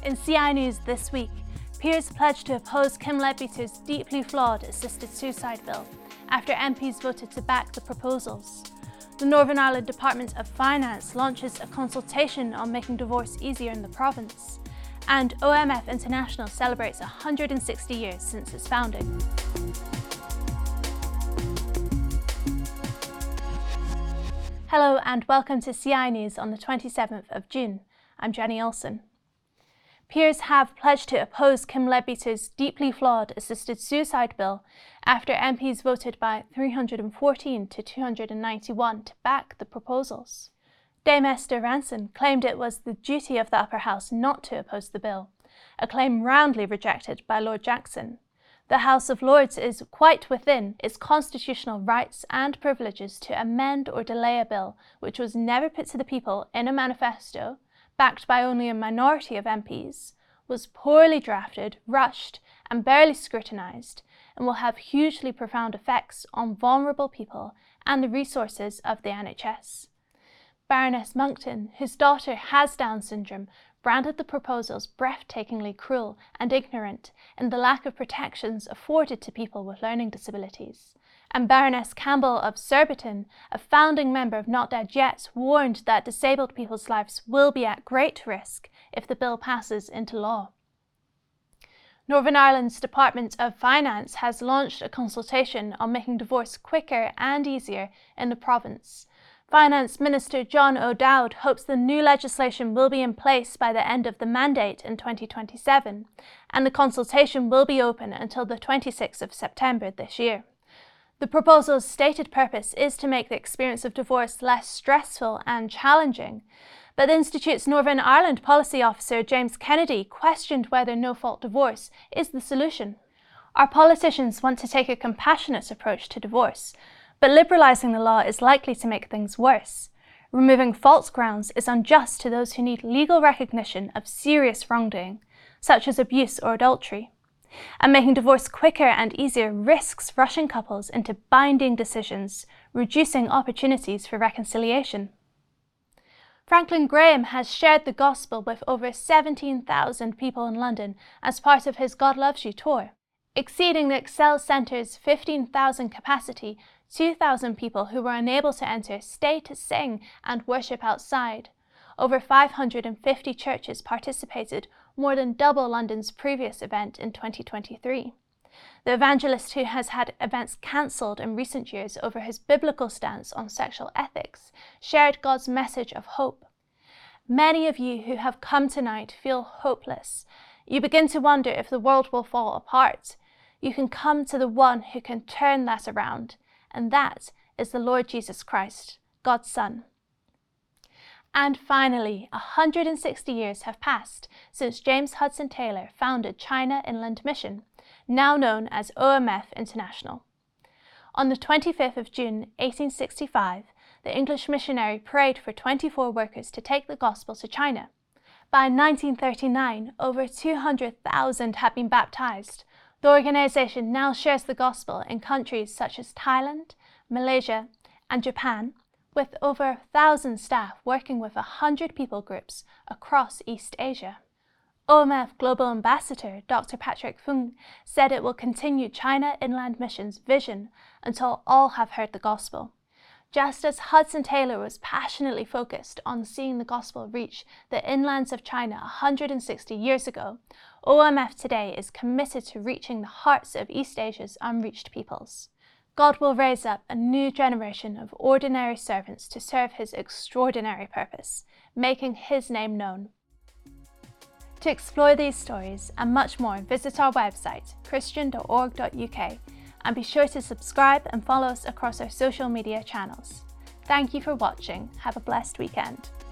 In CI News this week, peers pledged to oppose Kim Leadbeater's deeply flawed assisted suicide bill after MPs voted to back the proposals. The Northern Ireland Department of Finance launches a consultation on making divorce easier in the province. And OMF International celebrates 160 years since its founding. Hello and welcome to CI News on the 27th of June. I'm Jenny Olson. Peers have pledged to oppose Kim Leadbeater's deeply flawed assisted suicide bill after MPs voted by 314 to 291 to back the proposals. Dame Esther Ranson claimed it was the duty of the Upper House not to oppose the bill, a claim roundly rejected by Lord Jackson. The House of Lords is quite within its constitutional rights and privileges to amend or delay a bill which was never put to the people in a manifesto, backed by only a minority of MPs, was poorly drafted, rushed and barely scrutinised, and will have hugely profound effects on vulnerable people and the resources of the NHS. Baroness Monckton, whose daughter has Down syndrome, branded the proposals breathtakingly cruel and ignorant in the lack of protections afforded to people with learning disabilities. And Baroness Campbell of Surbiton, a founding member of Not Dead Yet, warned that disabled people's lives will be at great risk if the bill passes into law. Northern Ireland's Department of Finance has launched a consultation on making divorce quicker and easier in the province. Finance Minister John O'Dowd hopes the new legislation will be in place by the end of the mandate in 2027, and the consultation will be open until the 26th of September this year. The proposal's stated purpose is to make the experience of divorce less stressful and challenging, but the Institute's Northern Ireland Policy Officer James Kennedy questioned whether no-fault divorce is the solution. Our politicians want to take a compassionate approach to divorce, but liberalising the law is likely to make things worse. Removing false grounds is unjust to those who need legal recognition of serious wrongdoing, such as abuse or adultery. And making divorce quicker and easier risks rushing couples into binding decisions, reducing opportunities for reconciliation. Franklin Graham has shared the gospel with over 17,000 people in London as part of his God Loves You tour. Exceeding the Excel Centre's 15,000 capacity, 2,000 people who were unable to enter stayed to sing and worship outside. Over 550 churches participated, more than double London's previous event in 2023. The evangelist, who has had events cancelled in recent years over his biblical stance on sexual ethics, shared God's message of hope. Many of you who have come tonight feel hopeless. You begin to wonder if the world will fall apart. You can come to the one who can turn that around, and that is the Lord Jesus Christ, God's Son. And finally, 160 years have passed since James Hudson Taylor founded China Inland Mission, now known as OMF International. On the 25th of June 1865, the English missionary prayed for 24 workers to take the gospel to China. By 1939, over 200,000 had been baptized. The organization now shares the gospel in countries such as Thailand, Malaysia, and Japan, with over 1,000 staff working with 100 people groups across East Asia. OMF Global Ambassador Dr. Patrick Fung said it will continue China Inland Mission's vision until all have heard the gospel. Just as Hudson Taylor was passionately focused on seeing the gospel reach the inlands of China 160 years ago, OMF today is committed to reaching the hearts of East Asia's unreached peoples. God will raise up a new generation of ordinary servants to serve his extraordinary purpose, making his name known. To explore these stories and much more, visit our website, christian.org.uk, and be sure to subscribe and follow us across our social media channels. Thank you for watching. Have a blessed weekend.